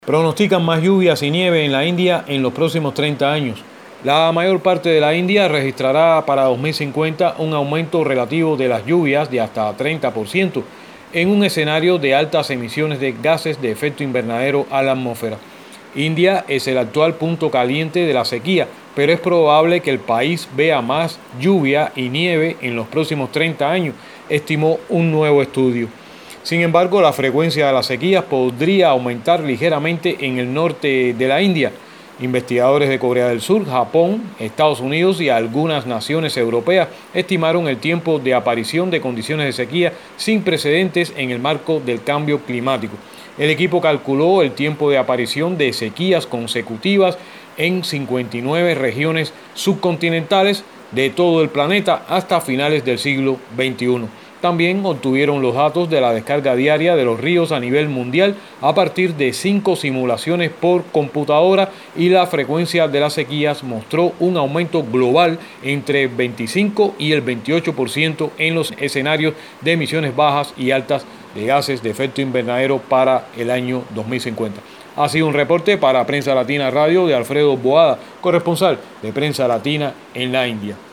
Pronostican más lluvias y nieve en la India en los próximos 30 años. La mayor parte de la India registrará para 2050 un aumento relativo de las lluvias de hasta 30%, en un escenario de altas emisiones de gases de efecto invernadero a la atmósfera. India es el actual punto caliente de la sequía, pero es probable que el país vea más lluvia y nieve en los próximos 30 años, estimó un nuevo estudio. Sin embargo, la frecuencia de las sequías podría aumentar ligeramente en el norte de la India. Investigadores de Corea del Sur, Japón, Estados Unidos y algunas naciones europeas estimaron el tiempo de aparición de condiciones de sequía sin precedentes en el marco del cambio climático. El equipo calculó el tiempo de aparición de sequías consecutivas en 59 regiones subcontinentales de todo el planeta hasta finales del siglo XXI. También obtuvieron los datos de la descarga diaria de los ríos a nivel mundial a partir de 5 simulaciones por computadora, y la frecuencia de las sequías mostró un aumento global entre el 25 y el 28% en los escenarios de emisiones bajas y altas de gases de efecto invernadero para el año 2050. Ha sido un reporte para Prensa Latina Radio de Alfredo Boada, corresponsal de Prensa Latina en la India.